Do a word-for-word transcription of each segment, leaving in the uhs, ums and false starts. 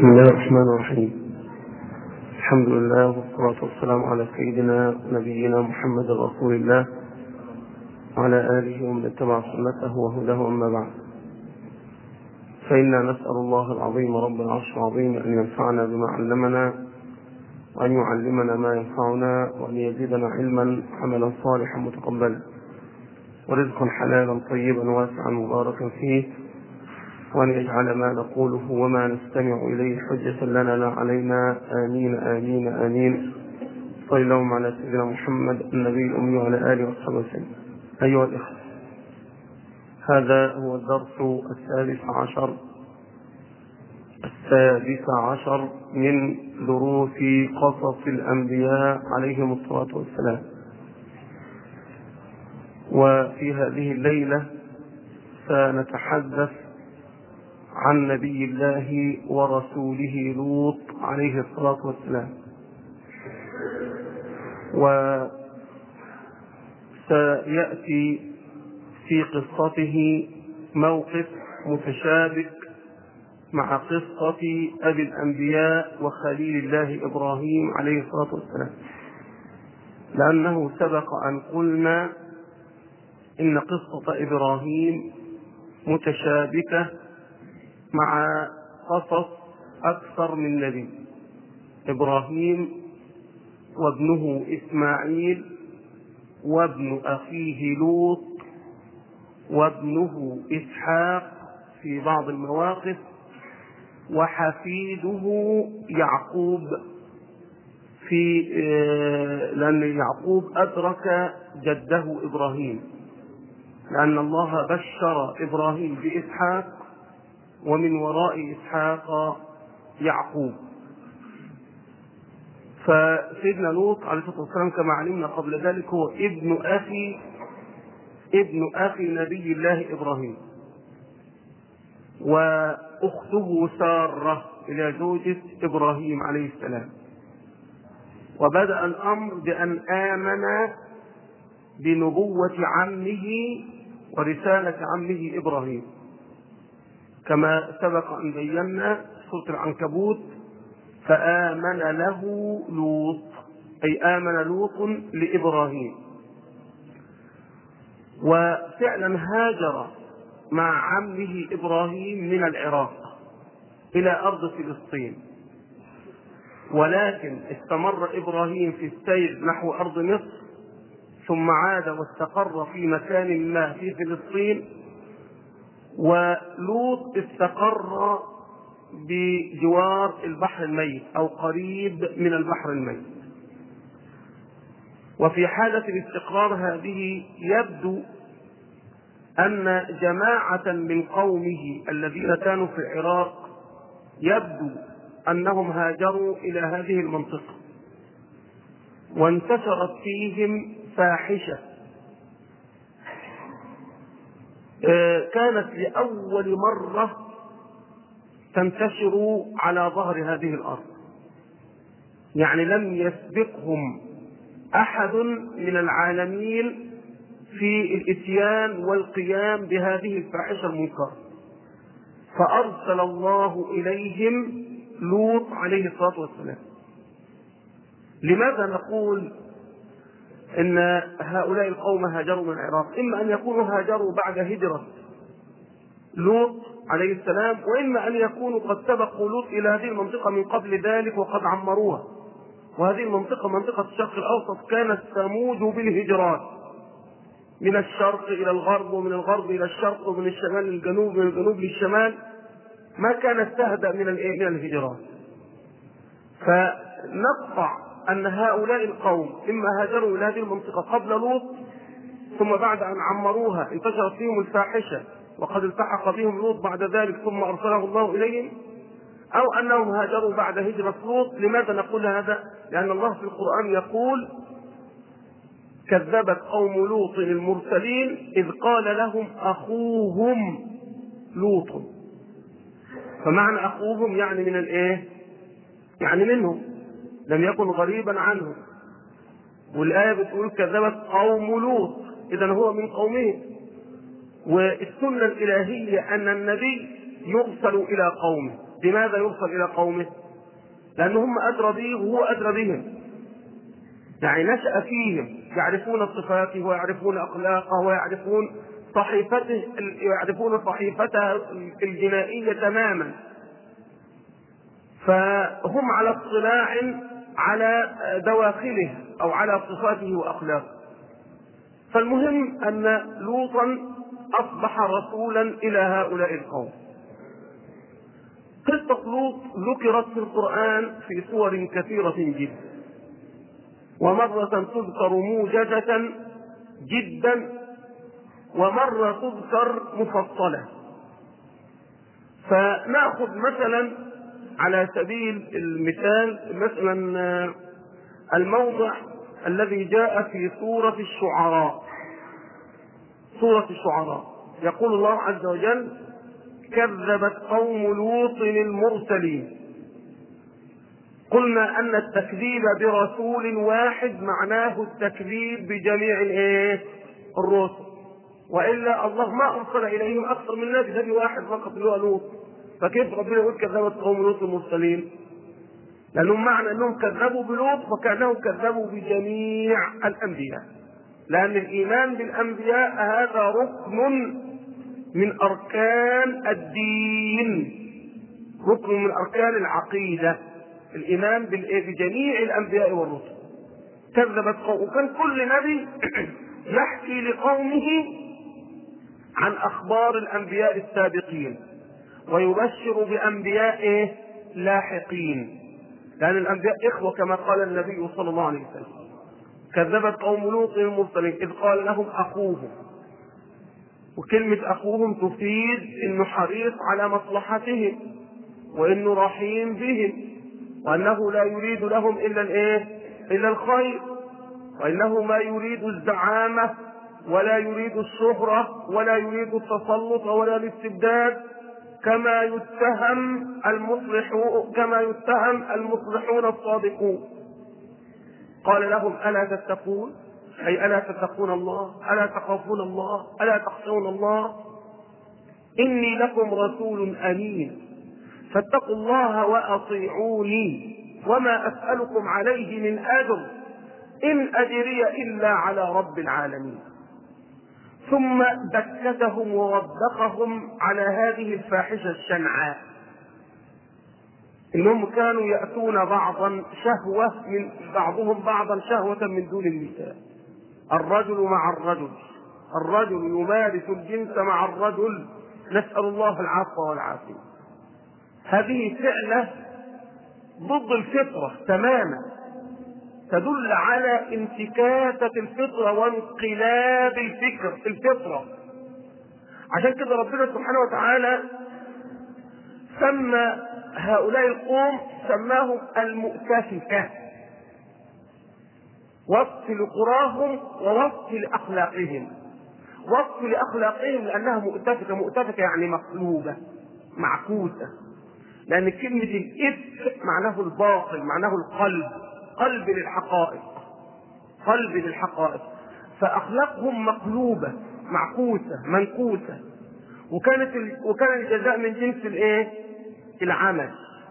بسم الله الرحمن الرحيم. الحمد لله والصلاة والسلام على سيدنا نبينا محمد رسول الله وعلى آله ومن اتبع سنته وهداه، أما بعد، فإنا نسأل الله العظيم رب العرش العظيم أن ينفعنا بما علمنا، وأن يعلمنا ما ينفعنا، وأن يزيدنا علما عملا صالحا متقبلا، ورزقا حلالا طيبا واسعا مباركا فيه، وأن يجعل ما نقوله وما نستمع إليه حجة لنا لا علينا. آمين آمين آمين. صلى اللهم على سيدنا محمد النبي الأمي وعلى آله وصحبه وسلم. أيها الإخوة، هذا هو الدرس السادس عشر السادس عشر من دروس قصص الأنبياء عليهم الصلاة والسلام. وفي هذه الليلة سنتحدث عن نبي الله ورسوله لوط عليه الصلاة والسلام، وسيأتي في قصته موقف متشابك مع قصة أبي الأنبياء وخليل الله إبراهيم عليه الصلاة والسلام، لأنه سبق أن قلنا إن قصة إبراهيم متشابكة مع قصص أكثر من نبي، إبراهيم وابنه إسماعيل وابن أخيه لوط وابنه إسحاق في بعض المواقف، وحفيده يعقوب، في لأن يعقوب أدرك جده إبراهيم، لأن الله بشر إبراهيم بإسحاق ومن وراء إسحاق يعقوب. فسيدنا لوط عليه الصلاة والسلام كما علمنا قبل ذلك هو ابن أخي ابن أخي نبي الله إبراهيم، وأخته سارة إلى زوجة إبراهيم عليه السلام. وبدأ الأمر بأن آمن بنبوة عمه ورسالة عمه إبراهيم، كما سبق أن بينا سورة العنكبوت: فآمن له لوط، أي آمن لوط لإبراهيم. وفعلا هاجر مع عمه إبراهيم من العراق إلى أرض فلسطين، ولكن استمر إبراهيم في السير نحو أرض مصر، ثم عاد واستقر في مكان ما في فلسطين، ولوط استقر بجوار البحر الميت أو قريب من البحر الميت. وفي حالة الاستقرار هذه يبدو أن جماعة من قومه الذين كانوا في العراق يبدو أنهم هاجروا إلى هذه المنطقة، وانتشرت فيهم فاحشة كانت لأول مرة تنتشر على ظهر هذه الأرض، يعني لم يسبقهم أحد من العالمين في الإتيان والقيام بهذه الفاحشة المنكرة. فأرسل الله إليهم لوط عليه الصلاة والسلام. لماذا نقول إن هؤلاء القوم هاجروا من العراق؟ إما أن يكونوا هاجروا بعد هجرة لوط عليه السلام، وإما أن يكونوا قد سبقوا لوط إلى هذه المنطقة من قبل ذلك وقد عمروها. وهذه المنطقة منطقة الشرق الأوسط كانت تموج بالهجرات من الشرق إلى الغرب، ومن الغرب إلى الشرق، ومن الشمال للجنوب، ومن الجنوب للشمال، ما كانت تهدأ من من الهجرات. فنقطع أن هؤلاء القوم إما هاجروا إلى هذه المنطقة قبل لوط، ثم بعد أن عمروها انتشرت فيهم الفاحشة وقد التحق بهم لوط بعد ذلك ثم أرسله الله إليهم، أو أنهم هاجروا بعد هجرة لوط. لماذا نقول هذا؟ لأن الله في القرآن يقول: كذبت قوم لوط المرسلين إذ قال لهم أخوهم لوط. فمعنى أخوهم يعني من الإيه؟ يعني منهم، لم يكن غريبا عنهم. والآية بتقول كذبت قوم لوط، إذن هو من قومهم. والسنة الإلهية أن النبي يرسل إلى قومه، لماذا يرسل إلى قومه؟ لأن هم أدرى به وهو أدرى بهم، يعني نشأ فيهم، يعرفون صفاته ويعرفون أخلاقه ويعرفون صحيفته يعرفون صحيفته الجنائية تماما، فهم على اطلاع على دواخله أو على صفاته وأخلاقه. فالمهم أن لوطا أصبح رسولا إلى هؤلاء القوم. قصة لوط ذكرت في القرآن في سور كثيرة جدا، ومرة تذكر موجزة جدا، ومرة تذكر مفصلة. فنأخذ مثلا على سبيل المثال مثلا الموضع الذي جاء في سورة الشعراء. سورة الشعراء يقول الله عز وجل: كذبت قوم لوط المرسلين. قلنا أن التكذيب برسول واحد معناه التكذيب بجميع الرسل، وإلا الله ما أرسل إليهم أكثر من نبي، نبي واحد فقط اللي هو لوط، فكيف ربنا يقول كذبت قوم لوط المرسلين؟ لأنهم معنى أنهم كذبوا بلوط فكأنهم كذبوا بجميع الأنبياء، لأن الإيمان بالأنبياء هذا ركن من أركان الدين، ركن من أركان العقيدة، الإيمان بجميع الأنبياء والرسل. كذبت قوم، وكان كل نبي يحكي لقومه عن أخبار الأنبياء السابقين ويبشر بأنبيائه لاحقين، لأن الأنبياء إخوة كما قال النبي صلى الله عليه وسلم. كذبت قوم لوط المرسلين إذ قال لهم أخوهم، وكلمة أخوهم تفيد إنه حريص على مصلحتهم وإنه رحيم بهم، وأنه لا يريد لهم إلا الإيه؟ إلا الخير، وإنه ما يريد الزعامة ولا يريد الشهرة ولا يريد التسلط ولا الاستبداد كما يتهم المصلحون كما يتهم المصلحون الصادقون. قال لهم: ألا تتقون؟ أي ألا تتقون الله؟ ألا تخافون الله؟ ألا تخشون الله؟ إني لكم رسول أمين فاتقوا الله وأطيعوني وما أسألكم عليه من أجر إن أجري إلا على رب العالمين. ثم بكتهم ووبخهم على هذه الفاحشة الشنعاء، إنهم كانوا يأتون بعضا شهوة من بعضهم بعضا شهوة من دون النساء، الرجل مع الرجل، الرجل يمارس الجنس مع الرجل، نسأل الله العفو والعافية. هذه فعلة ضد الفطرة تماما، تدل على انتكاسة الفطرة وانقلاب الفكر في الفطرة. عشان كده ربنا سبحانه وتعالى سمى هؤلاء القوم سماهم المؤتفكة، وصف لقراهم ووصف لأخلاقهم. وصف لأخلاقهم لأنها مؤتفكة، مؤتفكة يعني مقلوبة معكوسة، لأن كلمة الإفك معناه الباطل، معناه القلب، قلب للحقائق، قلب للحقائق. فأخلاقهم مقلوبة معكوسة منكوسة، وكانت ال... وكان الجزاء من جنس الايه؟ العمل.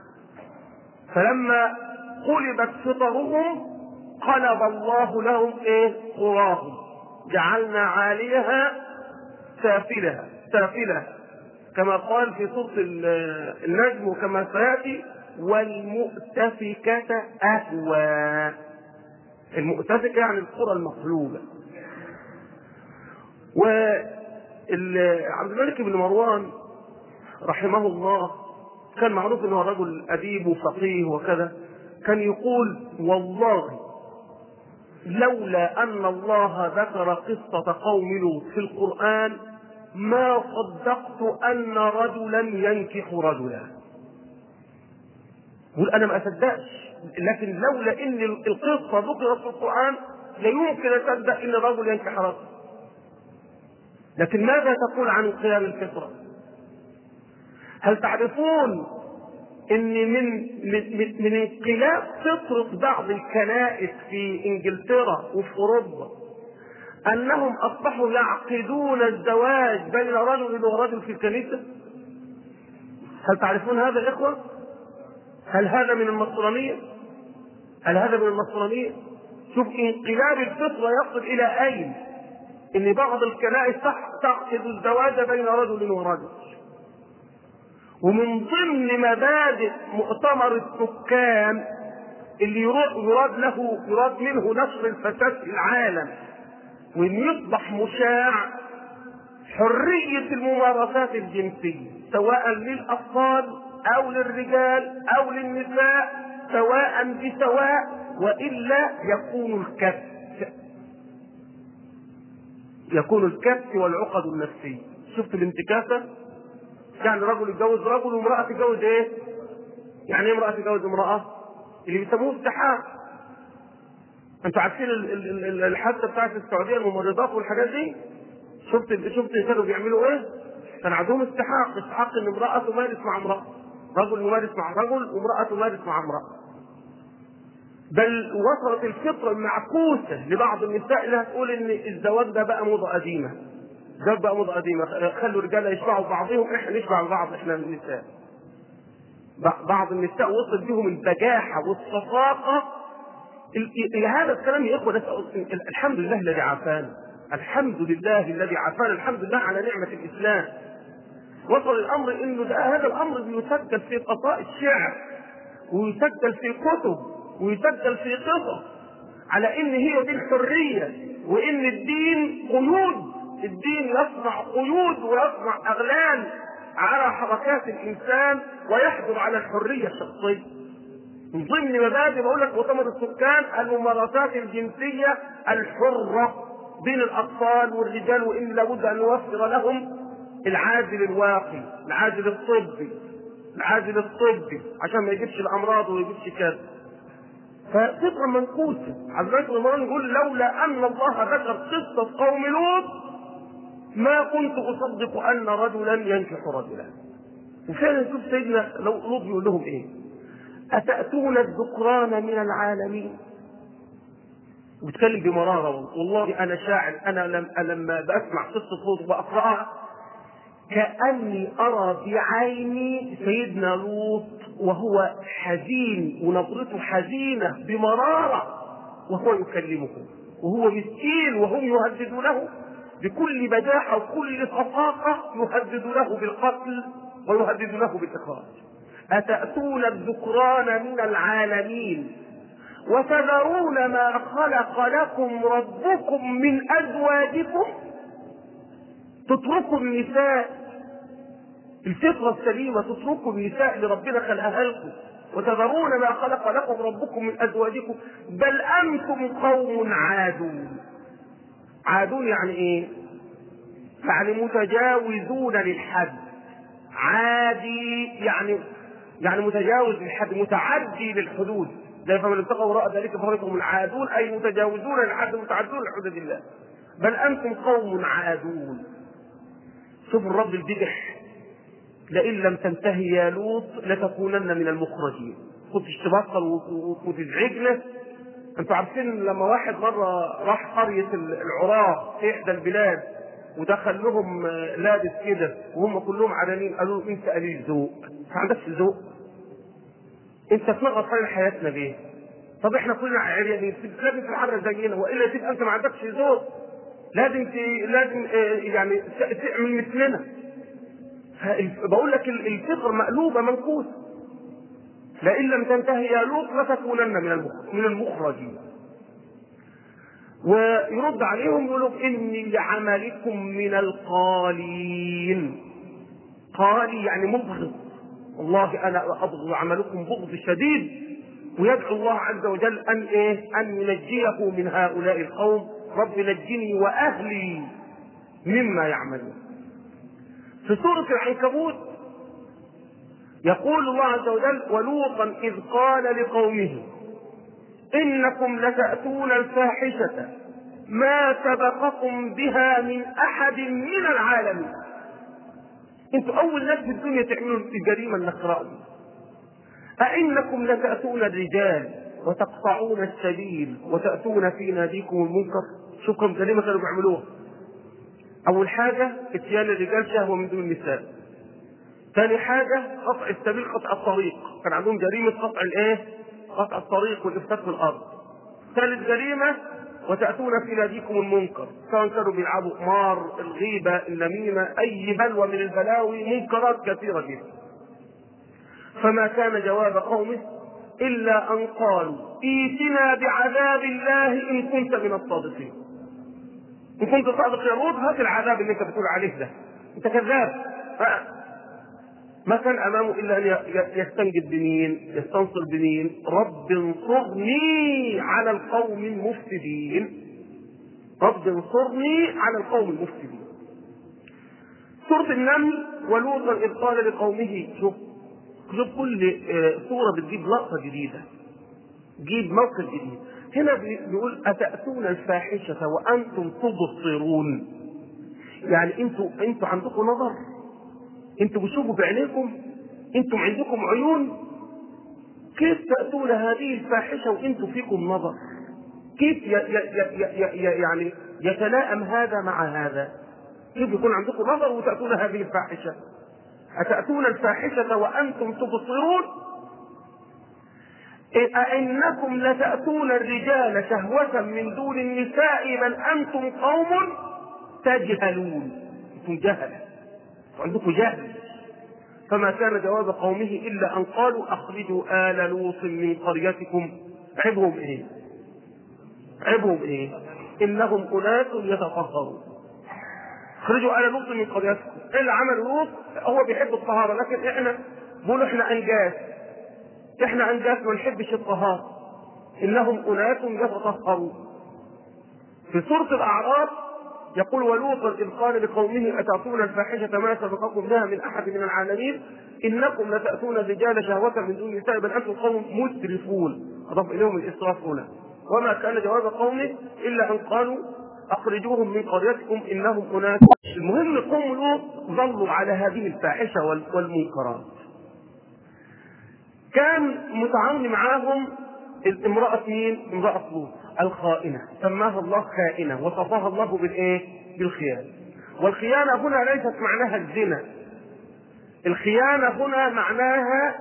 فلما قلبت فطرهم قلب الله لهم ايه؟ قراهم، جعلنا عاليها سافلها سافلها كما قال في سورة النجم وكما سيأتي: والمؤتفكة أهوى. المؤتفكة يعني القرى المقلوبة. وعبد الملك بن مروان رحمه الله كان معروف انه رجل أديب وفقيه وكذا، كان يقول: والله لولا أن الله ذكر قصة قوم لوط في القرآن ما صدقت أن رجلا ينكح رجلا. يقول أنا ما أصدقش، لكن لولا أن القصة ذكرت في القرآن لا يمكن أصدق أن رجل ينكح رجل. لكن ماذا تقول عن انقلاب الفطرة؟ هل تعرفون ان من من, من انقلاب فطرة بعض الكنائس في انجلترا وفي اوروبا انهم اصبحوا يعقدون الزواج بين رجل ورجل في الكنيسة؟ هل تعرفون هذا يا إخوة؟ هل هذا من النصرانية؟ هل هذا من النصرانية؟ شوف انقلاب الفطرة يصل إلى أين؟ إن بعض الكنائس تعقد الزواج بين رجل ورجل. ومن ضمن مبادئ مؤتمر السكان اللي يراد له يراد منه نشر الفساد في العالم وإن يصبح مشاع حرية الممارسات الجنسية سواء للأطفال أو للرجال أو للنساء سواء بسواء، وإلا يكون الكبت يكون الكبت والعقد النفسية. شفت الانتكاسة؟ يعني رجل يتجوز رجل وامرأة تتجوز ايه؟ يعني ايه امرأة تتجوز امرأة؟ اللي بيسموه استحاق. انتوا عارفين الحادثة بتاعت السعودية الممرضات والحاجات دي؟ شفت شفت كانوا بيعملوا ايه؟ كان عندهم استحاق، استحاق ان امرأة تمارس مع امرأة، رجل يمارس مع رجل وامرأة تمارس مع امرأة. بل وصلت الفطرة المعكوسة لبعض النساء انها تقول ان الزواج ده بقى موضة قديمة. الزواج بقى موضة قديمة، خلوا الرجالة يشبعوا بعضهم، احنا نشبع بعض احنا النساء. بعض النساء وصل بهم البجاحة والصفاقة. هذا الكلام يا اخوة الحمد لله الذي عافانا، الحمد لله الذي عافانا، الحمد لله على نعمة الإسلام. وصل الأمر إنه ده هذا الأمر بيسجل في قصائد شعر ويسجل في كتب ويسجل في قصص على إن هي دي الحرية، وإن الدين قيود، الدين يصنع قيود ويصنع أغلال على حركات الإنسان ويحجر على الحرية الشخصية. من ضمن مبادئ بقول لك مؤتمر السكان الممارسات الجنسية الحرة بين الأطفال والرجال، وإن لابد أن نوفر لهم العازل الواقي، العازل الطبي، العازل الطبي عشان ما يجيبش الأمراض وما يجيبش كذا. ففطرة منقوصة. عبد المنعم يقول لولا أن الله ذكر قصة قوم لوط ما كنت أصدق أن رجلا ينكح رجلا. وفعلا نشوف سيدنا لوط يقول لهم إيه؟ أتأتون الذكران من العالمين. وبتكلم بمرارة والله أنا شاعر، أنا لما بسمع قصة لوط وأقرأها كأني أرى بعيني سيدنا لوط وهو حزين ونظرته حزينة بمرارة وهو يكلمكم وهو مسكين وهم يهددونه بكل بجاحة وكل صفاقة، يهدد له بالقتل ويهدد له بالإخراج. أتأتون الذكران من العالمين وتذرون ما خلق لكم ربكم من أزواجكم. تتركوا النساء الفطرة السليمة، تتركوا النساء اللي ربنا خلقها لكم، وتذرون ما خلق لكم ربكم من أزواجكم بل أنتم قوم عادون. عادون يعني إيه؟ يعني متجاوزون للحد. عادي يعني يعني متجاوز للحد، متعدي للحدود. زي فمن ابتغى وراء ذلك فهم العادون، أي متجاوزون للحد متعدون لحدود الله. بل أنتم قوم عادون. شوف الرب البدح، لئن لم تنتهي يا لوط لتكونن من المخرجين. كنتش تبطل وتزعجنا. انتوا عارفين لما واحد مرة راح قرية العراة في إحدى البلاد ودخل لهم لابس كده وهم كلهم عدنين، قالوا له انت قليل ذوق، ما عندكش ذوق، انت تنغص على حياتنا ليه؟ طب احنا كلنا عريانين لازم تتحرك زينا والا تبقى انت ما عندكش ذوق، لازم ت... لازم يعني تعمل مثلنا. بقول لك الفطر مقلوبه منكوسه. لئن لم تنتهي يا لوط لتكونن من المخرجين. ويرد عليهم يقول لهم اني لعملكم من القالين. قالي يعني مبغض، والله انا ابغض عملكم بغض شديد. ويدعو الله عز وجل ان ايه؟ ان ينجيه من هؤلاء القوم. رب نجني واهلي مما يعملون. في سورة العنكبوت يقول الله عز وجل ولوطا إذ قال لقومه إنكم لتأتون الفاحشة ما سبقكم بها من أحد من العالمين. انتوا أول ناس في الدنيا تعملوا الجريمة النخراء دي. أئنكم لتأتون الرجال وتقطعون السبيل وتأتون في ناديكم المنكر. شوف كم كلمة كانوا بيعملوها. أول حاجة اتيان الرجال شهوة من دون النساء. ثاني حاجة قطع السبيل، قطع الطريق، كان عندهم جريمة قطع الايه؟ قطع الطريق والإفساد في الأرض. ثالث جريمة وتأتون في ناديكم المنكر، سواء كانوا بيلعبوا قمار، الغيبة، النميمة، أي بلوى من البلاوي، منكرات كثيرة جدا. فما كان جواب قومه إلا أن قالوا ائتنا بعذاب الله إن كنت من الصادقين. إن كنت صادق يا لوط هات العذاب اللي أنت بتقول عليه ده، أنت كذاب. ما كان أمامه إلا أن يستنجد بمين؟ يستنصر بمين؟ رب انصرني على القوم المفسدين. رب انصرني على القوم المفسدين. سورة النمل ولوطا إذ قال لقومه، شوف شوف كل سورة بتجيب لقطة جديدة، تجيب موقف جديد. هنا بيقول أتأتون الفاحشة وأنتم تبصرون، يعني أنتوا أنتوا عندكم نظر، انتوا بتشوفوا بعينيكم، انتوا عندكم عيون، كيف تأتون هذه الفاحشة وانتوا فيكم نظر؟ كيف ي ي ي ي ي يعني يتلائم هذا مع هذا؟ كيف يكون عندكم نظر وتأتون هذه الفاحشة؟ أتأتون الفاحشة وأنتم تبصرون؟ أئنكم لتأتون الرجال شهوة من دون النساء بل أنتم قوم تجهلون. انتم جهلة وعندكم جهل. فما كان جواب قومه إلا أن قالوا أخرجوا آل لوط من قريتكم. عيبهم إيه؟ عيبهم إيه؟ إنهم أناس يتطهرون. اخرجوا آل لوط من قريتكم. إيه اللي عمل لوط؟ هو بيحب الطهارة، لكن إحنا بقولوا إحنا أنجاس، إحنا أنجاس ما نحبش الطهارة. إنهم أناس يتطهرون. في سورة الأعراف يقول ولوطا إذ قال لقومه أتأتون الفاحشة ما سبقكم بها من أحد من العالمين إنكم لتأتون الرجال شهوة من دون النساء بل أنتم قوم مسرفون. أضاف إليهم الإسراف هنا. وما كان جواب قومه إلا أن قالوا أخرجوهم من قريتكم إنهم أناس. المهم قوم لوط ظلوا على هذه الفاحشة والمنكرات. كان متعاون معاهم امرأة مين؟ امرأة لوط الخائنة، سماها الله خائنة وصفاها الله بالايه؟ بالخيانة. والخيانة هنا ليست معناها الزنا، الخيانة هنا معناها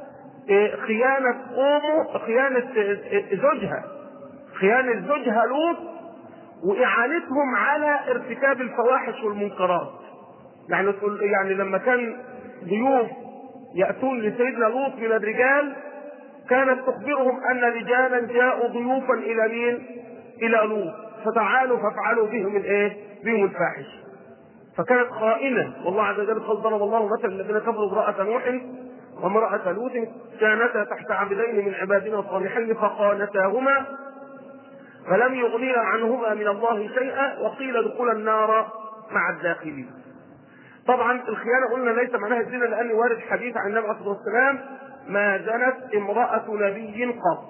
خيانة قومه، خيانة زوجها، خيانة زوجها لوط وإعانتهم على ارتكاب الفواحش والمنكرات. يعني يعني لما كان ضيوف يأتون لسيدنا لوط من الرجال كانت تخبرهم أن رجالا جاءوا ضيوفا إلى مين؟ إلى لوط، فتعالوا فافعلوا بهم الإيه؟ بهم الفاحشة. فكانت خائنة. والله عز وجل قال ضرب الله مثلا الذين كفروا امرأة نوح وامرأة لوط كانتا تحت عبدين من عبادنا الصالحين فخانتاهما فلم يغنيا عنهما من الله شيئا وقيل ادخلا النار مع الداخلين. طبعا الخيانة قلنا ليس معناها الزنا، لأن وارد حديث عن النبي عليه الصلاة والسلام ما زنت امرأة نبي قط.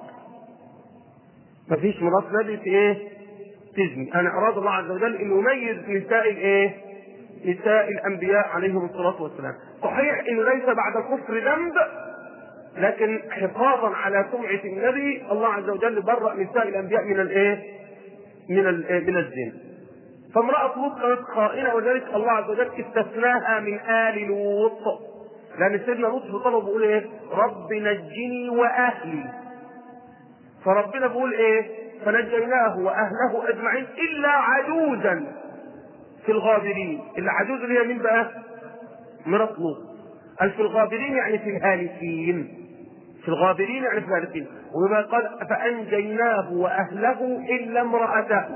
ما فيش امرأة نبي في ايه؟ تزني. أنا أراد الله عز وجل أن يميز نساء الايه؟ نساء الأنبياء عليهم الصلاة والسلام. صحيح أنه ليس بعد الكفر ذنب، لكن حفاظا على سمعة النبي الله عز وجل برأ نساء الأنبياء من الايه؟ من ال من الزنا. فامرأة لوط كانت خائنة، وذلك الله عز وجل استثناها من آل لوط، لأن سيدنا لوط في طلبه بيقول ايه؟ رب نجني وأهلي. فربنا بيقول ايه؟ فنجيناه وأهله أجمعين إلا عجوزا في الغابرين. العجوز اللي هي مين بقى؟ مرات لوط. قال في الغابرين يعني في الهالكين، في الغابرين يعني في الهالكين. وبما قال فأنجيناه وأهله إلا امرأته.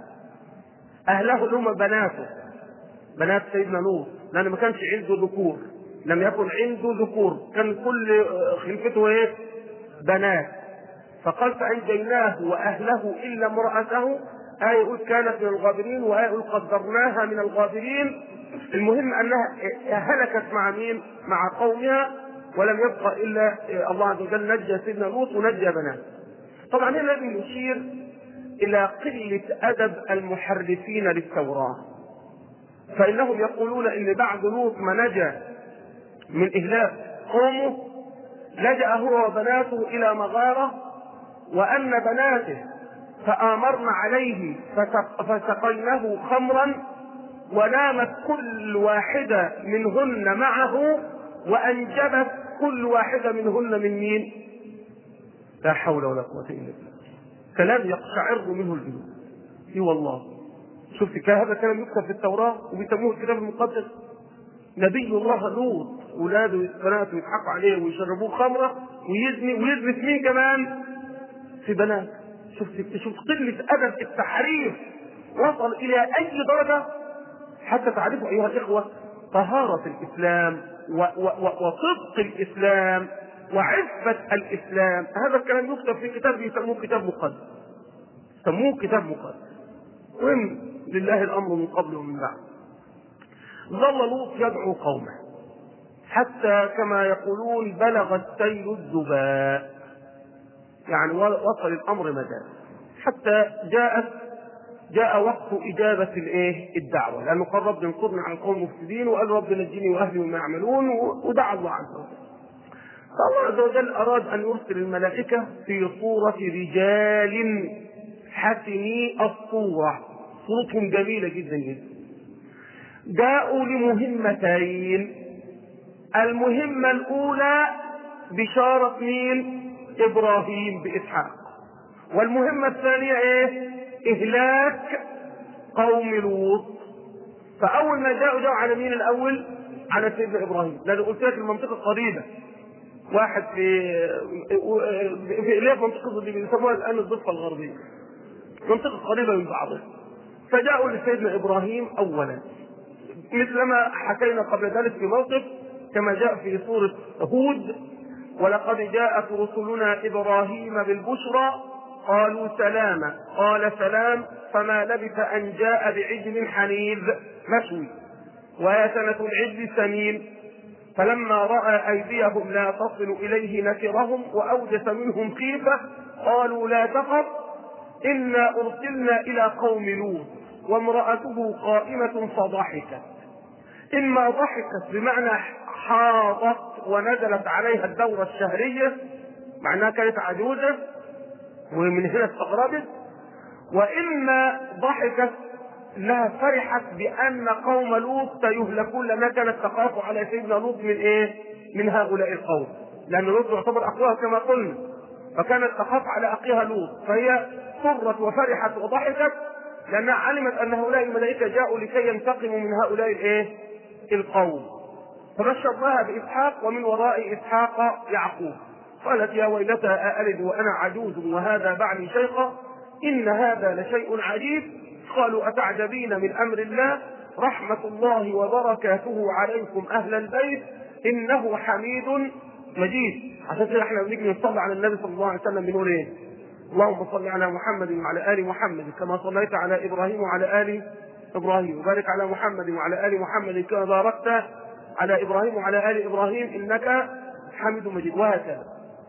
أهله اللي هم بناته، بنات سيدنا لوط، لأن ما كانش عنده ذكور، لم يكن عنده ذكور، كان كل خلفته ايه؟ بنات. فقال فأنجيناه وأهله إلا امرأته. آية يقول كانت من الغابرين، وآية يقول قدرناها من الغابرين. المهم أنها هلكت مع مين؟ مع قومها، ولم يبقى إلا الله عز وجل نجى سيدنا لوط ونجى بناته. طبعا هنا لازم نشير إلى قلة أدب المحرفين للتوراة، فإنهم يقولون إن بعد لوط ما نجا من إهلاك قومه لجأ هو وبناته إلى مغارة، وأن بناته فآمرن عليه فسقيناه خمرا ونامت كل واحدة منهن معه وأنجبت كل واحدة منهن من مين؟ لا حول ولا قوة إلا بالله. كلام يقشعر منه الجلود. اي والله. شفت هذا كلام يكتب في التوراة وبيسموه الكتاب المقدس. نبي الله لوط اولاده بناته يضحكوا عليه ويشربوه خمره ويزني ويزني في مين كمان؟ في بنات. شفت شوف قله ادب التحريف وصل الى اي درجه حتى تعرفوا ايها الاخوه طهاره الاسلام وصدق الاسلام وعفه الاسلام. هذا الكلام يكتب في كتاب يسموه كتاب مقدس. سموه كتاب مقدس. وإن لله الامر من قبل ومن بعد. ظل لوط يدعو قومه حتى كما يقولون بلغ السيل الزباء، يعني وصل الامر مجال حتى جاءت جاء وقت اجابه الايه الدعوه، لانه قال رب انصرني على القوم المفسدين وقال رب نجني واهلي مما يعملون ودعا الله عز وجل. فالله عز وجل اراد ان يرسل الملائكه في صوره رجال حسني الصوره، صورتهم جميله جدا جدا. جاءوا لمهمتين. المهمة الأولى بشارة مين؟ إبراهيم بإسحاق. والمهمة الثانية إيه؟ إهلاك قوم لوط. فأول ما جاءوا جاءوا على مين الأول؟ على سيدنا إبراهيم، لأن قلت لك المنطقة قريبة. واحد في في اللي هي منطقة اللي بيسموها الآن الضفة الغربية، منطقة قريبة من بعضها. فجاءوا لسيدنا إبراهيم أولا مثلما حكينا قبل ذلك في موقف كما جاء في سورة هود: ولقد جاءت رسلنا إبراهيم بالبشرى قالوا سلاما قال سلام فما لبث أن جاء بعجل حنيذ مشوي ويتنة العجل سمين فلما رأى أيديهم لا تصل إليه نكرهم وأوجس منهم خيفة قالوا لا تخف إنا أرسلنا إلى قوم لوط وامرأته قائمة فضحكت. إما ضحكت بمعنى حاضت ونزلت عليها الدورة الشهرية، معناها كانت عجوزة ومن هنا استغربت، وإما ضحكت انها فرحت بأن قوم لوط سيهلكون لأنها كانت تخاف على سيدنا لوط من إيه؟ من هؤلاء القوم، لأن لوط يعتبر أخوها كما قلنا، فكانت تخاف على أخيها لوط، فهي سرت وفرحت وضحكت لأنها علمت أن هؤلاء الملائكة جاءوا لكي ينتقموا من هؤلاء الإيه؟ القوم. فبشرناها بإسحاق ومن وراء إسحاق يعقوب. قالت يا ويلتى أألد وأنا عجوز وهذا بعلي شيخا إن هذا لشيء عجيب. قالوا أتعجبين من أمر الله رحمة الله وبركاته عليكم أهل البيت إنه حميد مجيد. عشان كده احنا بنيجي نصلي على النبي صلى الله عليه وسلم بنقول ايه؟ اللهم صل على محمد وعلى آل محمد كما صليت على إبراهيم وعلى آل إبراهيم وبارك على محمد وعلى آل محمد كما باركت على إبراهيم وعلى آل إبراهيم إنك حميد مجيد، وهكذا.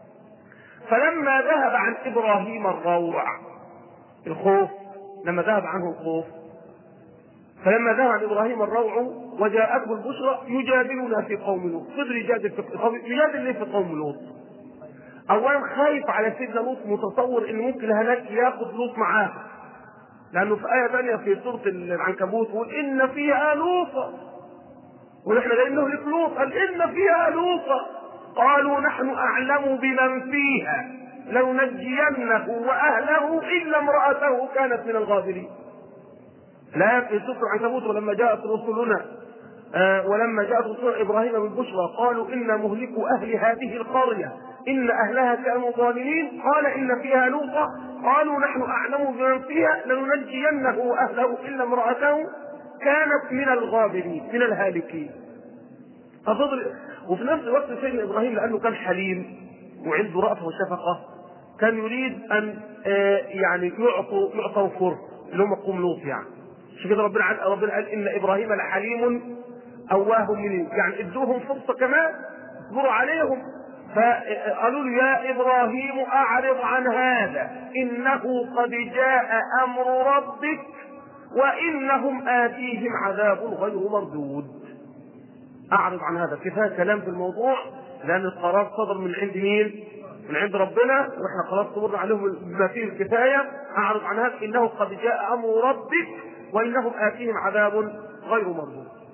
فلما ذهب عن إبراهيم الروع الخوف، لما ذهب عنه الخوف، فلما ذهب عن إبراهيم الروع وجاءته البشرى يجادلنا في قوم لوط. فضل يجادل في يجادل ليه في قوم لوط؟ أولا خايف على سيدنا لوط، متصور إن ممكن هناك ياخذ لوط معاه، لأنه في آية ثانية في سورة العنكبوت يقول إن فيها لوطا، ونحن جايين نهلك لوط، قال إن فيها لوطا قالوا نحن أعلم بمن فيها لننجينه وأهله إلا امرأته كانت من الغابرين. لا في سورة العنكبوت ولما جاءت رسلنا آه ولما جاءت رسلنا إبراهيم بالبشرى قالوا إن مهلكوا أهل هذه القرية إن أهلها كانوا ظالمين قال إن فيها لوطا قالوا نحن أعلم بمن فيها لننجينه وأهله إلا امرأته كانت من الغابرين من الهالكين. ففضل. وفي نفس الوقت سيدنا إبراهيم لأنه كان حليم وعنده رأفة وشفقة كان يريد أن آه يعني يعطوا يعطوا فرصة اللي هم قوم لوط. يعني عشان كده ربنا قال ربنا قال إن إبراهيم لحليم أواه منيب، يعني ادوهم فرصة كمان اصبروا عليهم. فقالوا له يا إبراهيم أعرض عن هذا إنه قد جاء أمر ربك وإنهم آتيهم عذاب غير مردود. أعرض عن هذا، كفاية كلام في الموضوع لأن القرار صدر من عند مين؟ من عند ربنا، وإحنا خلاص صبرنا عليهم بما فيه الكفاية. أعرض عن هذا إنه قد جاء أمر ربك وإنهم آتيهم عذاب غير مردود.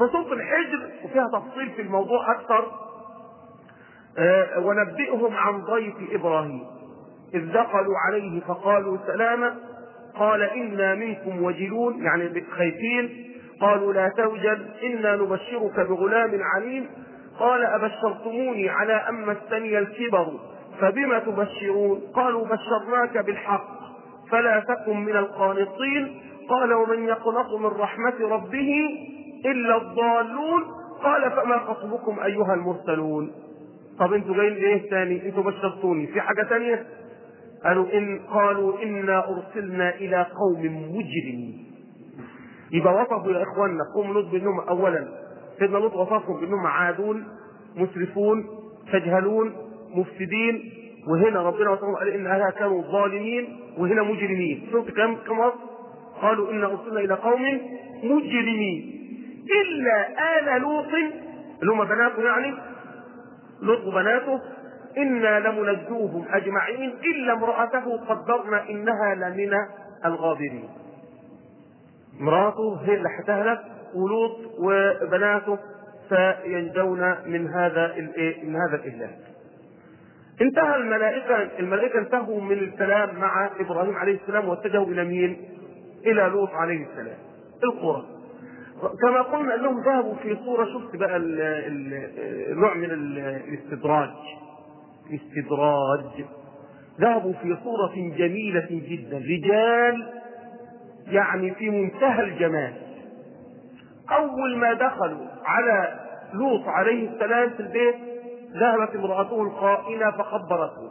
فسورة الحجر وفيها تفصيل في الموضوع أكثر. أه ونبئهم عن ضيف إبراهيم إذ دخلوا عليه فقالوا سلاما قال إنا منكم وجلون، يعني خايفين. قالوا لا توجل إنا نبشرك بغلام عليم قال أبشرتموني على أن مسني الكبر فبما تبشرون قالوا بشرناك بالحق فلا تكن من القانطين قال ومن يقنط من رحمة ربه إلا الضالون قال فما خطبكم أيها المرسلون. طب انتوا جايين ليه تاني؟ انتوا بشرتوني في حاجة تانية؟ قالوا إن قالوا إنا أرسلنا إلى قوم مجرمين. يبقى وصفوا يا إخواننا قوم لوط بأنهم أولا سيدنا لوط وصفهم بأنهم عادون مسرفون تجهلون مفسدين، وهنا ربنا وصفهم قال إن أهلها كانوا ظالمين، وهنا مجرمين. شوف كم كم وصف؟ قالوا إنا أرسلنا إلى قوم مجرمين إلا آل لوط اللي هم بناته، يعني لوط وبناته إنا لمنجوهم أجمعين إلا امرأته قدرنا إنها لمن الغابرين. امرأته هي اللي هتهلك ولوط وبناته سينجون من هذا من هذا الإهلاك. انتهى الملائكة الملائكة انتهوا من الكلام مع إبراهيم عليه السلام واتجهوا إلى مين؟ إلى لوط عليه السلام القرى. كما قلنا أنهم ذهبوا في صورة، شفت بقى النوع من الاستدراج استدراج ذهبوا في صورة جميلة جدا، رجال يعني في منتهى الجمال. أول ما دخلوا على لوط عليه السلام في البيت ذهبت امرأته الخائنة فخبرته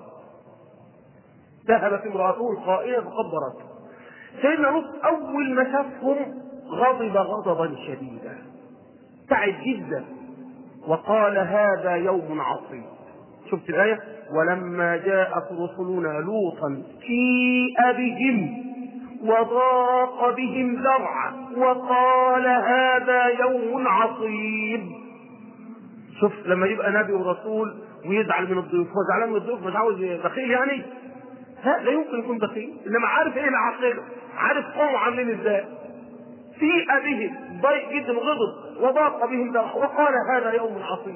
ذهبت امرأته الخائنة فخبرته سيدنا لوط أول ما شافهم غضب غضبا شديدا، تعب جدا، وقال هذا يوم عصيب. شفت الآية؟ ولما جاءت رسلنا لوطا سيء بهم وضاق بهم ذرعا وقال هذا يوم عصيب. شوف لما يبقى نبي ورسول ويزعل من الضيوف، هو زعلان من الضيوف مش عاوز بخيل يعني؟ لا لا يمكن يكون بخيل، انما عارف ايه العاقبه، عارف قوم عاملين ازاي. سيء بهم ضيق جدا وغضب وضاق بهم ذرعا وقال هذا يوم عصيب.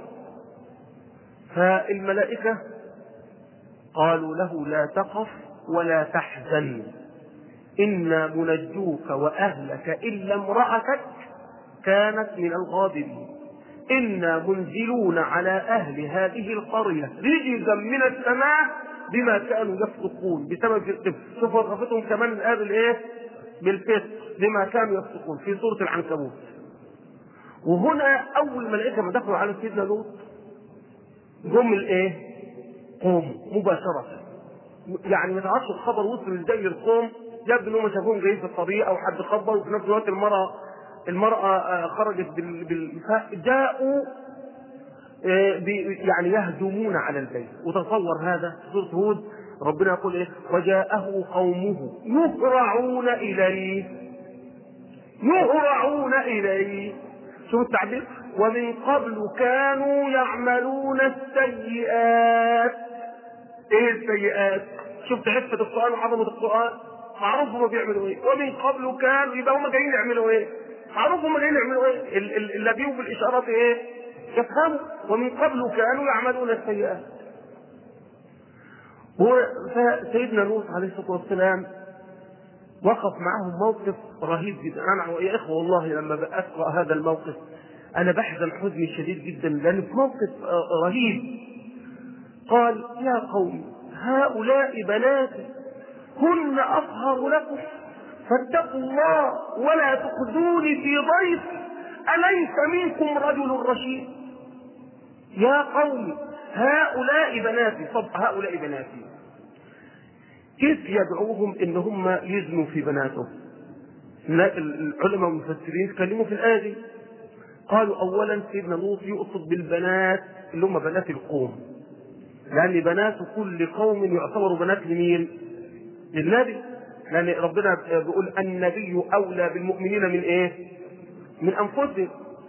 فالملائكة قالوا له لا تخف ولا تحزن إنا منجوك وأهلك إلا امرأتك كانت من الغابرين إنا منزلون على أهل هذه القرية رجزا من السماء بما كانوا يفسقون بسبب القبط. شوفوا وصفتهم كمان قابل ايه بالفسق بما كانوا يفسقون في سورة العنكبوت. وهنا أول ملائكة ما دخلوا على سيدنا لوط جم الايه قوم مباشرة، يعني ما تعرفش الخبر وصل ازاي للقوم، جاب انهم شافوهم جايين في الطريق او حد خبر، وفي نفس الوقت المرأة المرأة خرجت بال جاءوا يعني يهجمون على البيت. وتصور هذا في سورة هود ربنا يقول ايه وجاءه قومه يهرعون اليه يهرعون اليه. شوف التعبير ومن قبل كانوا يعملون السيئات. ايه السيئات؟ شفت حفة القرآن وعظمة القرآن، معروف هم بيعملوا ايه. ومن قبل كانوا يبقى هم جايين يعملوا ايه، معروف هم جايين يعملوا ايه. اللي بيجوا بالاشارات ايه يفهموا. ومن قبل كانوا يعملون السيئات. فسيدنا لوط عليه الصلاة والسلام وقف معهم موقف رهيب جدا. انا يا اخوة والله لما بقرأ هذا الموقف انا بحزن حزن شديد جدا، لان في موقف رهيب. قال يا قوم هؤلاء بناتي هن اطهر لكم فاتقوا الله ولا تخزوني في ضيف اليس منكم رجل رشيد. يا قوم هؤلاء بناتي. طب هؤلاء بناتي كيف يدعوهم ان هم يزنوا في بناتهم؟ العلماء والمفسرين تكلموا في الآية دي. قالوا اولا سيدنا لوط يقصد بالبنات اللي هم بنات القوم، لان بنات كل قوم يعتبروا بنات لمين؟ للنبي، لان ربنا بيقول النبي اولى بالمؤمنين من ايه؟ من انفسهم.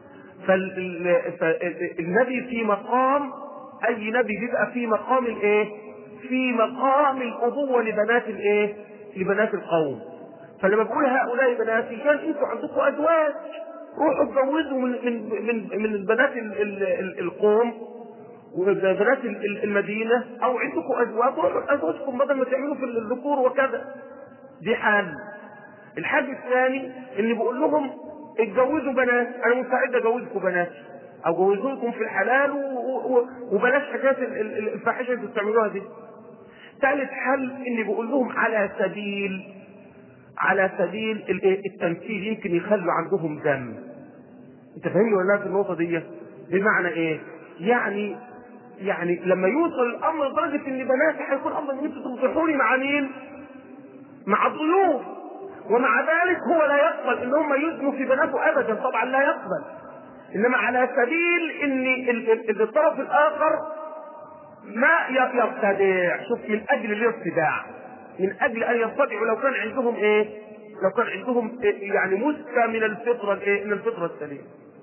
فالنبي في مقام، اي نبي بيبقى في مقام الايه؟ في مقام الابوه لبنات الايه؟ لبنات القوم. فلما بقول هؤلاء بناتي كان انتوا عندكم ازواج روحوا اتجوزوا من من من من البنات القوم وبنات المدينه، او عندكم ازواج روحوا ازواجكم بدل ما تعملوا في الذكور وكذا. دي حال. الحاجه الثاني اللي بقول لهم اتجوزوا بنات، انا مستعد اجوزكم بنات او جوزوكم في الحلال وبلاش حكايه الفاحشه اللي بتعملوها دي. ثالث حل اللي بقول لهم على سبيل على سبيل التمثيل، يمكن يخلوا عندهم دم. انت فاهمني ولا لا في النقطه دي؟ بمعنى ايه؟ يعني يعني لما يوصل الامر لدرجه ان بناتي هيكون امر ان انتوا تنصحوني مع مين؟ مع الضيوف، ومع ذلك هو لا يقبل ان هم يزنوا في بناته ابدا، طبعا لا يقبل. انما على سبيل ان الطرف الاخر ما يبتدع، شوف من اجل الابتداع، من اجل ان يبتدعوا لو كان عندهم ايه؟ لو كان عندهم إيه؟ يعني مسكة من الفطرة الايه؟ من الفطرة السليمة.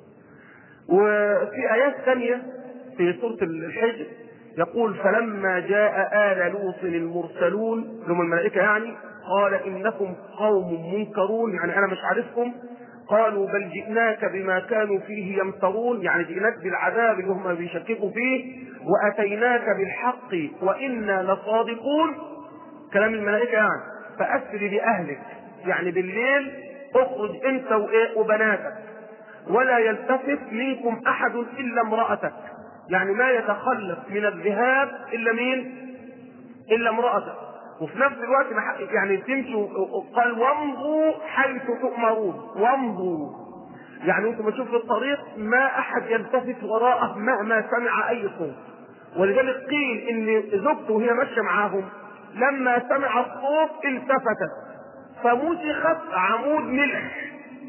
وفي ايات ثانية في سورة الحجر يقول فلما جاء آل لوط المرسلون، هم الملائكة يعني، قال إنكم قوم منكرون، يعني أنا مش عارفكم. قالوا بل جئناك بما كانوا فيه يمترون، يعني جئناك بالعذاب اللي هم بيشككوا فيه، وأتيناك بالحق وإنا لصادقون. كلام الملائكة يعني. فأسر بأهلك، يعني بالليل اخرج انت وبناتك، ولا يلتفت منكم أحد إلا امرأتك، يعني ما يتخلف من الذهاب إلا مين؟ إلا امرأتك. وفي نفس الوقت يعني تمشوا، قال وامضوا حيث تؤمرون، وامضوا يعني انتم تشوفوا في الطريق ما احد يلتفت وراءه مهما سمع اي صوت. ولذلك قيل ان زوجته وهي ماشيه معاهم لما سمع الصوت التفتت فمسخت عمود ملح،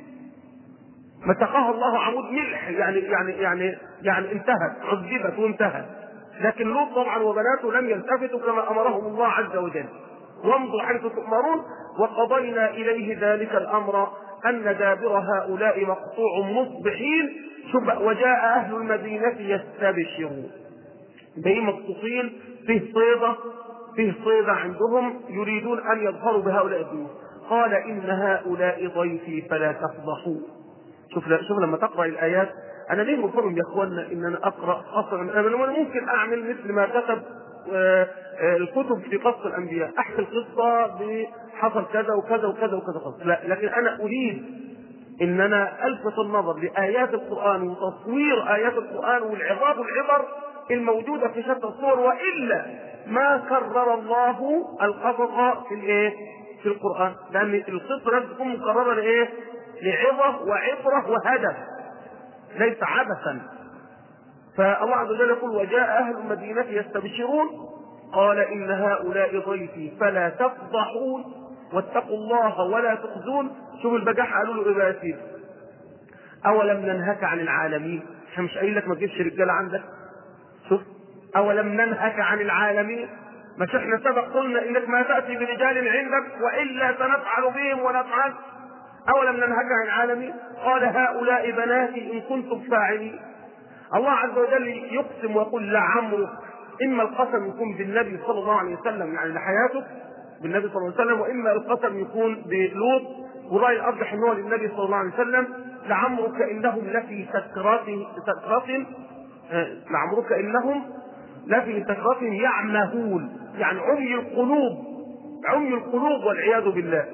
مسخها الله عمود ملح، يعني يعني يعني يعني انتهت، عذبت وانتهت. لكن لوط طبعا وبناته لم يلتفتوا كما امرهم الله عز وجل. وامضوا حيث تؤمرون وقضينا اليه ذلك الامر ان دابر هؤلاء مقطوع مصبحين. وجاء اهل المدينه يستبشرون، بين مقطوعين فيه صيده، فيه صيده عندهم يريدون ان يظهروا بهؤلاء الضيوف. قال ان هؤلاء ضيفي فلا تفضحوا. شوف شوف لما تقرا الايات، انا ليه مصمم يا اخوانا ان انا اقرا اصلا؟ انا ممكن اعمل مثل ما كتب الكتب في قصص الانبياء، احكي القصه بحصل كذا وكذا وكذا وكذا قصة. لا، لكن انا اريد ان انا الفت النظر لايات القران وتصوير ايات القران والعظات والعبر الموجوده في شتى الصور، والا ما كرر الله القصص في الايه؟ في القران، لان القصه لازم تكون مكرره لايه؟ لعظه وعبره وهدف، ليس عبثا. فالله عز وجل يقول وجاء اهل المدينه يستبشرون قال ان هؤلاء ضيفي فلا تفضحون واتقوا الله ولا تخزون. شوف البجاحه قالوا له ايه بقى يا سيدي؟ اولم ننهك عن العالمين؟ احنا مش قايل لك ما تجيبش رجاله عندك؟ شوف، اولم ننهك عن العالمين؟ مش احنا سبق قلنا انك ما تاتي برجال عندك والا سنفعل بهم ونفعل؟ اولم ننهك عن العالمين؟ قال هؤلاء بناتي ان كنتم فاعلين. الله عز وجل يقسم ويقول لعمرك، اما القسم يكون بالنبي صلى الله عليه وسلم يعني لحياته بالنبي صلى الله عليه وسلم، واما القسم يكون بلوط، والراي الارجح ان هو للنبي صلى الله عليه وسلم. لعمرك انهم لفي سكرات سكرات لعمرك انهم لفي سكرات يعمهون، يعني عمي القلوب، عمي القلوب والعياذ بالله.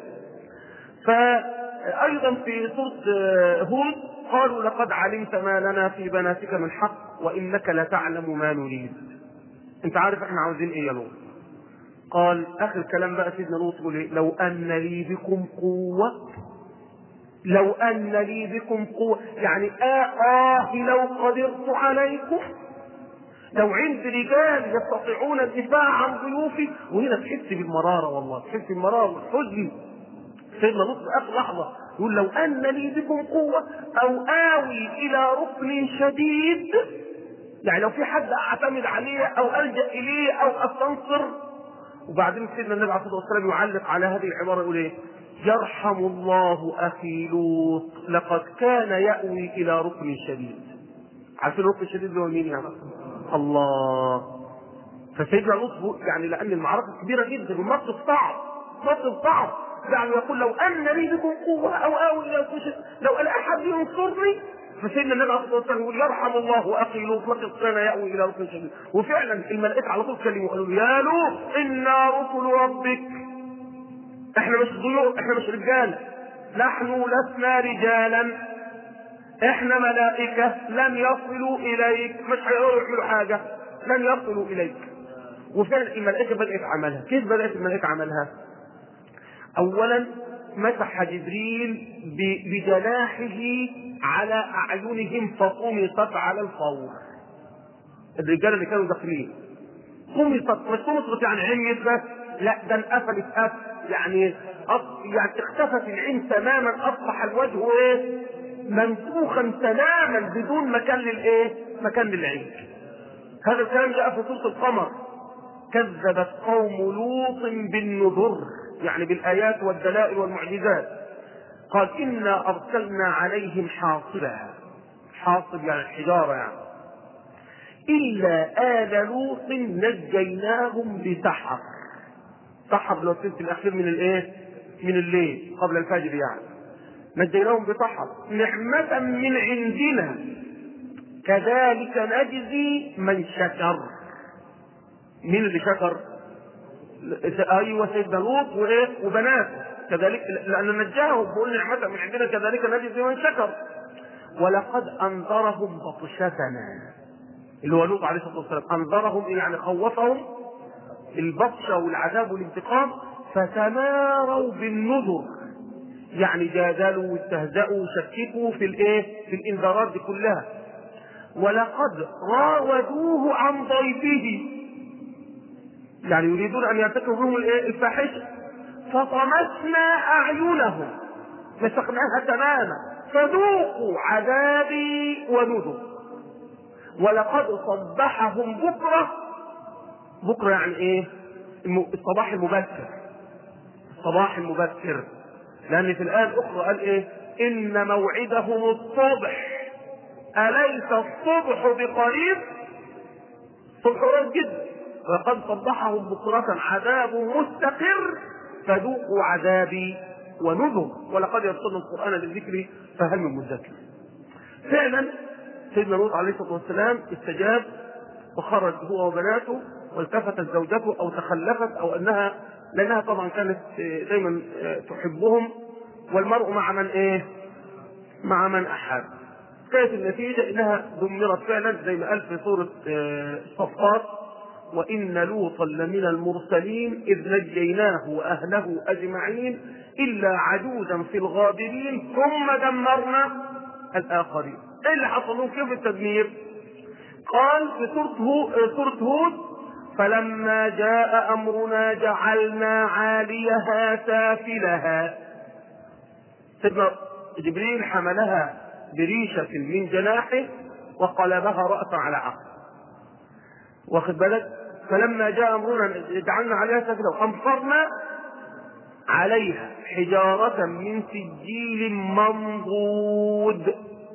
فايضا في سوره هود قالوا لقد علمت ما لنا في بناتك من حق وانك لتعلم ما نريد. انت عارف احنا عاوزين ايه يا لوط؟ قال اخر كلام بقى سيدنا لوط يقول ايه؟ لو ان لي بكم قوه، لو ان لي بكم قوه، يعني اه اه لو قدرت عليكم، لو عندي رجال يستطيعون الدفاع عن ضيوفي. وهنا تحس بالمراره، والله تحس بالمراره والحزن. سيدنا لوط في اخر لحظه يقول لو ان لي بكم قوه او اوي الى ركن شديد، يعني لو في حد اعتمد عليه او الجا اليه او استنصر. وبعدين سيدنا النبي عليه الصلاه والسلام يعلق على هذه العباره يقول ايه؟ يرحم الله اخي لوط لقد كان ياوي الى ركن شديد. عارفين الركن الشديد هو مين يعني؟ الله. فسيدنا لوط يعني لان المعركه كبيره جدا والموقف صعب، موقف صعب، يعني يقول لو أن لي بكم قوة أو آوي إلى لو أن أحد ينصرني. فسيدنا النبي عليه الصلاة والسلام يقول يرحم الله أخي لوط لقد كان يأوي إلى ركن شديد. وفعلا الملائكة على طول كلموا وقالوا يا لوط إنا رسل ربك، احنا مش ضيوف، احنا مش رجال، نحن لسنا رجالا، احنا ملائكة لن يصلوا اليك، مش هيقدروا يعملوا حاجة، لن يصلوا اليك. وفعلا الملائكة بدأت عملها. كيف بدأت الملائكة عملها؟ اولا مسح جبريل بجناحه على اعينهم فطمست على الفور. الرجال اللي كانوا داخلين طمست، مش طمست يعني عين بس، لا ده انقفلت أف يعني أص... يعني اختفت العين تماما، اصبح الوجه ايه؟ منفوخا تماما بدون مكان للايه؟ مكان للعين. هذا الكلام جاء في سورة القمر. كذبت قوم لوط بالنذر، يعني بالايات والدلائل والمعجزات. قال انا ارسلنا عليهم حاصبا، حاصب يعني حجاره يعني، الا آل لوط نجيناهم بسحر. سحر لو الثلث الاخير من الايه؟ من الليل قبل الفجر يعني. نجيناهم بسحر نعمة من عندنا كذلك نجزي من شكر. مين اللي شكر؟ ايوه سيدنا لوط وايه؟ وبناته. كذلك لان نجاهم بقول نعمة من عندنا كذلك نجزي من شكر. ولقد انذرهم بطشتنا، اللي هو لوط عليه الصلاه والسلام، انذرهم يعني خوفهم البطش والعذاب والانتقام، فتماروا بالنذر، يعني جادلوا واستهزأوا وشككوا في الايه؟ في الانذارات دي كلها. ولقد راودوه عن ضيفه، يعني يريدون ان يرتكبوا بهم الايه؟ الفاحشه. فطمسنا اعينهم، مسخناها تماما، فذوقوا عذابي ونذر. ولقد صبحهم بكره، بكره يعني ايه؟ الصباح المبكر، الصباح المبكر. لان في الايه الاخرى قال ايه؟ ان موعدهم الصبح اليس الصبح بقريب؟ الصبح قريب جدا. وقد صبحهم بكرة عذاب مستقر فذوقوا عذابي ونذر. ولقد يسرنا القرآن للذكر فهل من مدكر. فعلا سيدنا لوط عليه الصلاة والسلام استجاب وخرج هو وبناته، والتفتت زوجته او تخلفت او انها، لانها طبعا كانت دايما تحبهم، والمرء مع من ايه؟ مع من احب. كانت النتيجة انها دمرت فعلا زي ما قال في سورة الصفات: وإن لوطا لمن المرسلين إذ نجيناه وأهله أجمعين إلا عجوزا في الغابرين ثم دمرنا الآخرين. إيه اللي حصل لهم؟ كيف التدمير؟ قال في سورة هود: فلما جاء أمرنا جعلنا عاليها سافلها. سيدنا جبريل حملها بريشة من جناحه وقلبها رأسا على عقب، واخد بالك؟ فلما جاء امرنا جعلنا عليها سافلها وامطرنا عليها حجارة من سجيل منضود.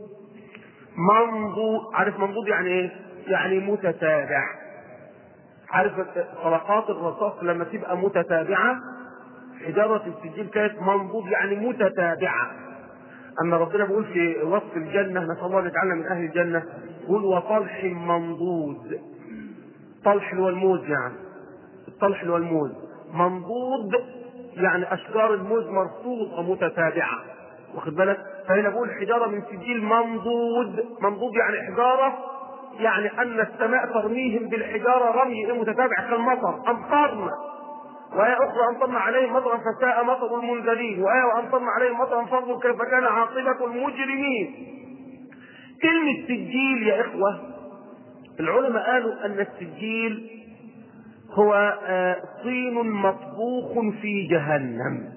منضود، عارف منضود يعني ايه؟ يعني متتابع. عارف طبقات الرصاص لما تبقى متتابعة؟ حجارة السجيل كانت منضود يعني متتابعة. اما ربنا بيقول في وصف الجنة، نسأل الله ان يجعلنا من اهل الجنة، يقول وطلح منضود. طلح اللي هو الموز، يعني الطلح اللي هو الموز. منضود يعني اشجار الموز مرصوصه متتابعه، واخد بالك؟ فهنا بقول حجاره من سجيل منضود. منضود يعني حجاره، يعني ان السماء ترميهم بالحجاره رمي متتابع كالمطر. امطرنا، وايه اخرى امطرنا عليهم مطرا فساء مطر المنذرين، وايه وامطرنا عليهم مطرا فانظر كيف كان عاقبه المجرمين. كلمه سجيل يا اخوه، العلماء قالوا ان السجيل هو طين مطبوخ في جهنم.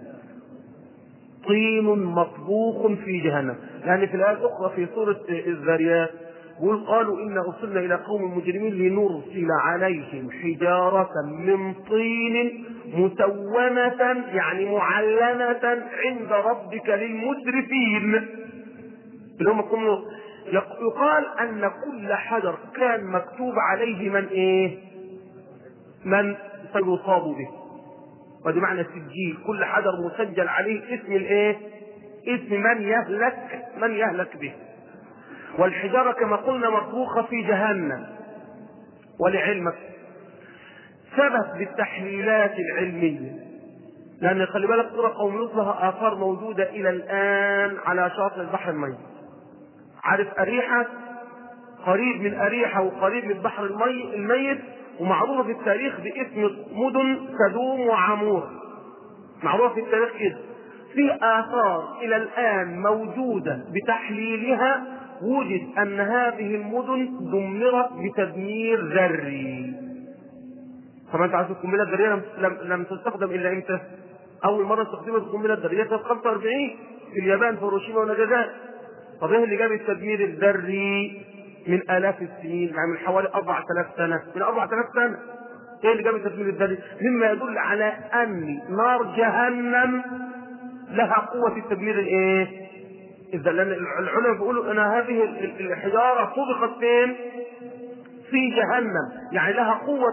طين مطبوخ في جهنم. يعني في الآية الأخرى في سورة الذاريات يقول: قالوا إنا أرسلنا إلى قوم مجرمين لنرسل عليهم حجارة من طين مسومة يعني معلمة عند ربك للمسرفين. اللي هم كانوا يقال أن كل حجر كان مكتوب عليه من إيه؟ من سيصاب به. ودي معنى السجيل، كل حجر مسجل عليه اسم الايه؟ اسم من يهلك من يهلك به. والحجارة كما قلنا مطبوخة في جهنم. ولعلمك ثبت بالتحليلات العلمية، لأن خلي بالك قرى قوم لوط لها آثار موجودة إلى الآن على شاطئ البحر الميت. عارف أريحة؟ قريب من أريحة وقريب من البحر المي الميت، ومعروفة في التاريخ باسم مدن سدوم وعمور، معروفة في التاريخ كده. في آثار إلى الآن موجودة بتحليلها وجد أن هذه المدن دمرت بتدمير ذري. طبعا انت عارف القنبله الذريه لم لم تستخدم الا امتى؟ اول مره استخدمت القنبله الذريه كانت خمسة وأربعين في اليابان في هيروشيما وناجازاكي. طب ايه اللي جاب التدمير الذري من الاف السنين؟ يعني من حوالي أربعة آلاف سنه، من أربعة آلاف سنه. ايه اللي جاب التدمير الذري؟ مما يدل على ان نار جهنم لها قوه التدمير الايه؟ اذا لان العلماء بيقولوا ان هذه الحجاره طبقت فين؟ في جهنم، يعني لها قوة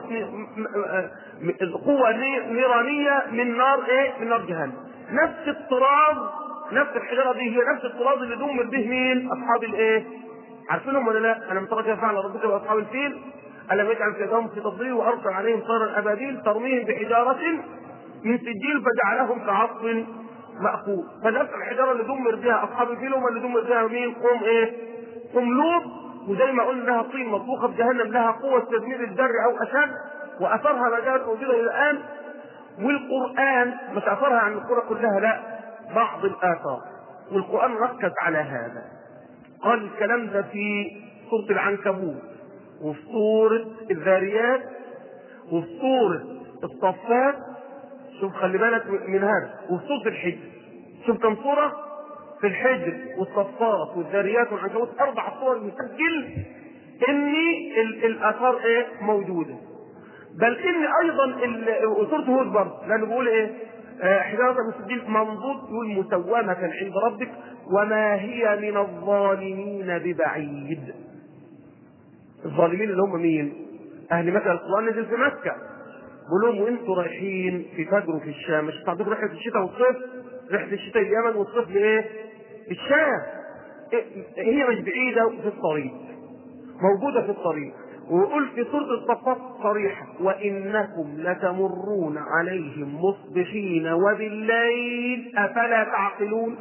قوة نيرانية من نار ايه؟ من نار جهنم. نفس الطراز، نفس الحجارة دي هي نفس الطراز اللي دمر به مين؟ أصحاب الايه؟ عارفينهم ولا لا؟ أنا مترك كيف فعل ربك بأصحاب الفيل؟ ألم يجعل كيدهم في تضليل وأرسل عليهم طيرا أبابيل ترميهم بحجارة من سجيل فجعلهم كعصف مأكول. فنفس الحجارة اللي دمر بها أصحاب الفيل هم اللي دمر بها مين؟ قوم ايه؟ قوم لوط. وزي ما قلنا لها طين مطبوخه في جهنم لها قوه تدمير الذر او اشد، واثرها ما زالت موجوده الى الان. والقران مش اثرها عن القرى كلها، لا، بعض الاثار، والقران ركز على هذا. قال الكلام ده في سوره العنكبوت، وفي سوره الذاريات، وفي سوره الصفات. شوف خلي بالك من هذا. وفي سوره الحجر. شوف كم سوره في الحجر والصفات والذاريات والعنكبوت، اربع صور مسجل ان الاثار ايه؟ موجوده. بل ان ايضا سوره هود برضه، لانه بيقول ايه؟ حجاره مسجل منضود، يقول مسومه عند ربك وما هي من الظالمين ببعيد. الظالمين اللي هم مين؟ اهل مكه. القران نزل في مكه، بيقول لهم وانتوا رايحين في فجر في الشام، مش هتعرفوا رحله الشتاء والصيف؟ رحله الشتاء اليمن والصيف لايه؟ الشام. هي مش بعيده في الطريق، موجوده في الطريق. ويقول في سوره الصفات صريحه: وانكم لتمرون عليهم مصبحين وبالليل افلا تعقلون.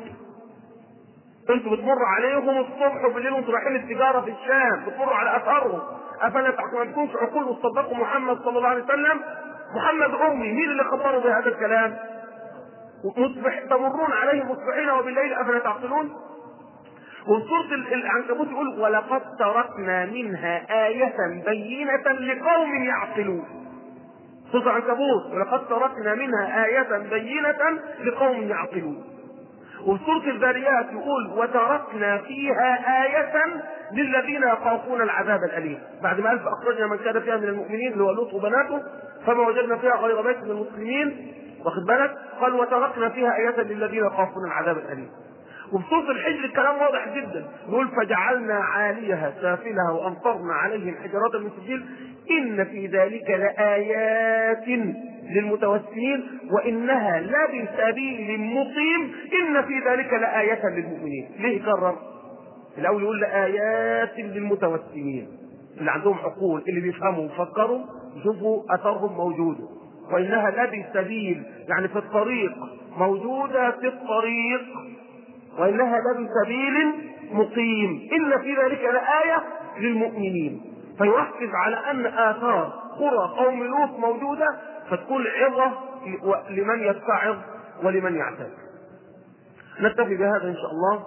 انتوا بتمروا عليهم الصبح وبالليل وانتوا رايحين التجاره في الشام، بتمروا على اثارهم، افلا تعقلون؟ ما تكونش عقول وتصدقوا محمد صلى الله عليه وسلم. محمد امي، مين اللي خبروا بهذا الكلام؟ مصبح تمرون عليهم مصبحين وبالليل افلا تعقلون. وسورة العنكبوت يقول: ولقد تركنا منها آية بينة لقوم يعقلون. سورة العنكبوت: ولقد تركنا منها آية بينة لقوم يعقلون. وسورة الذاريات يقول: وتركنا فيها آية للذين يخافون العذاب الأليم. بعد ما ألف أخرجنا من كان فيها من المؤمنين اللي هو لوط وبناته فما وجدنا فيها غير بيت من المسلمين، واخد بالك؟ قال: وتركنا فيها آية للذين يخافون العذاب الأليم. وفي سورة الحجر الكلام واضح جدا، يقول: فجعلنا عاليها سافلها وأمطرنا عليهم حجارات من سجيل إن في ذلك لآيات للمتوسمين وإنها لبسبيل مقيم إن في ذلك لآية للمؤمنين. ليه كرر؟ الأول يقول لآيات للمتوسمين، اللي عندهم عقول، اللي بيفهموا ويفكروا يشوفوا أثرهم موجودة. وإنها لبسبيل يعني في الطريق، موجودة في الطريق، وإنها لبسبيل مقيم إن في ذلك لآية للمؤمنين. فيركز على أن آثار قرى قوم لوط موجودة، فتكون عظة لمن يتعظ ولمن يعتد. نكتفي بهذا إن شاء الله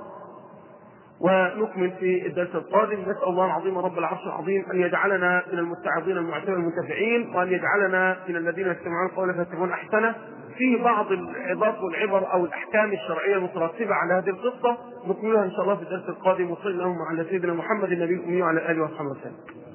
ونكمل في الدرس القادم. نسأل الله العظيم رب العرش العظيم أن يجعلنا من المتعظين المعتبرين المنتفعين، وأن يجعلنا من الذين يستمعون القول فيتبعون أحسنه. فيه بعض العظات والعبر أو الأحكام الشرعية المترتبة على هذه القصة نكملها إن شاء الله في الدرس القادم. وصلى اللهم على سيدنا محمد النبي الأمي وعلى آله وصحبه وسلم.